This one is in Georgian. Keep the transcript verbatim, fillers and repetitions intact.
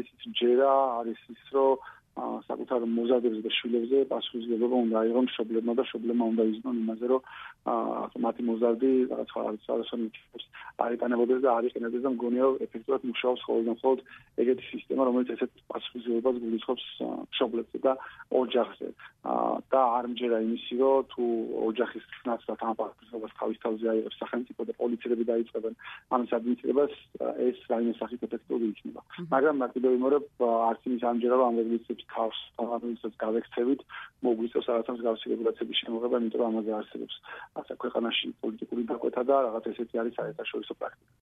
ისიც ჯერა არის ის რომ საკუთარ მოზადებზე და შვილებზე პასუხისმგებლობა უნდა აიღონ მშობლებმა და მშობლებმა უნდა იზნონ იმაზე რომ მათი მოზარდი რაღაც არასწორად არიტანებოდეს და არიყენებდეს და მგონია რომ ეფექტურად მუშაობს ხოლმე და მხოლოდ ეგეთი სისტემა რომელიც ესეთ პასუხისმგებლობას გულისხმობს მშობლებზე და ოჯახზე და არ მჯერა იმისი რომ თუ ოჯახის ხსნასთან ამ პასუხისმგებლობას თავის თავზე აიღებს სახელმწიფო და პოლიციები დაიწყებენ ამის ადმინისტრებას ეს რაიმე სახით ეფექტური იქნება მაგრამ კიდევ ვიმეორებ არც იმის ამჯერა რომ ამ რეგულაციების თავს თანამედროვე გავექცევით მოგვიწევს რაღაცა მსგავსი რეგულაციების შემოღება იმიტომ რომ ამაზე არსებობს ასე ქვეყანაში პოლიტიკური დაკვეთა და რაღაც ესეთი არის საერთაშორისო პრაქტიკა